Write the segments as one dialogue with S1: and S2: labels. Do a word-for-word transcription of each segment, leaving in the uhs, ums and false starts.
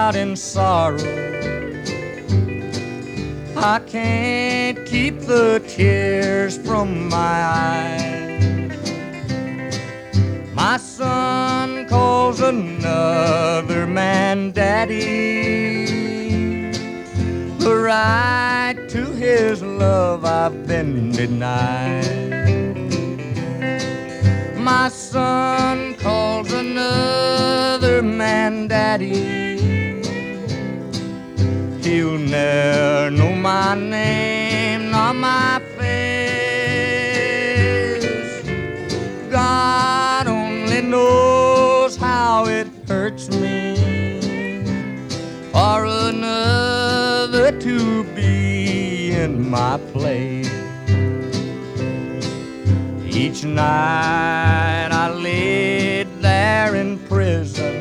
S1: out in sorrow. I can't keep the tears from my eyes. My son calls another man daddy. The right to his love I've been denied. My son calls another man daddy. He'll ne'er know my name nor my face. God only knows how it hurts me for another to be in my place. Each night I laid there in prison,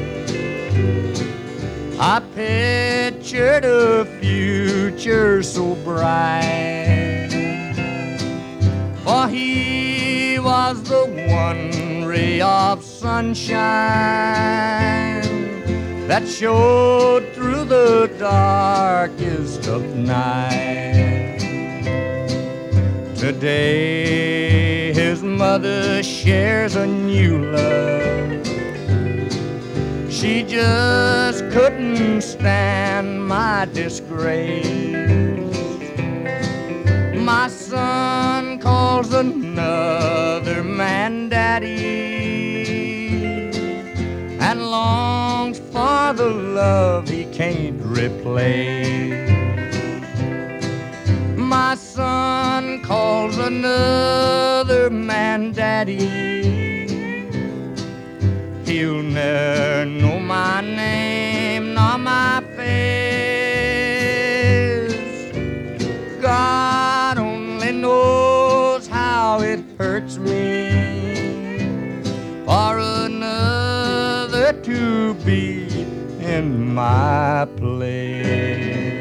S1: I pictured a future so bright, for he was the one ray of sunshine that showed through the darkest of night. Today his mother shares a new love. She just couldn't stand my disgrace. My son calls another man daddy and longs for the love he can't replace. My son calls another man daddy. He'll ne'er know my name nor my face. God only knows how it hurts me for another to be in my place.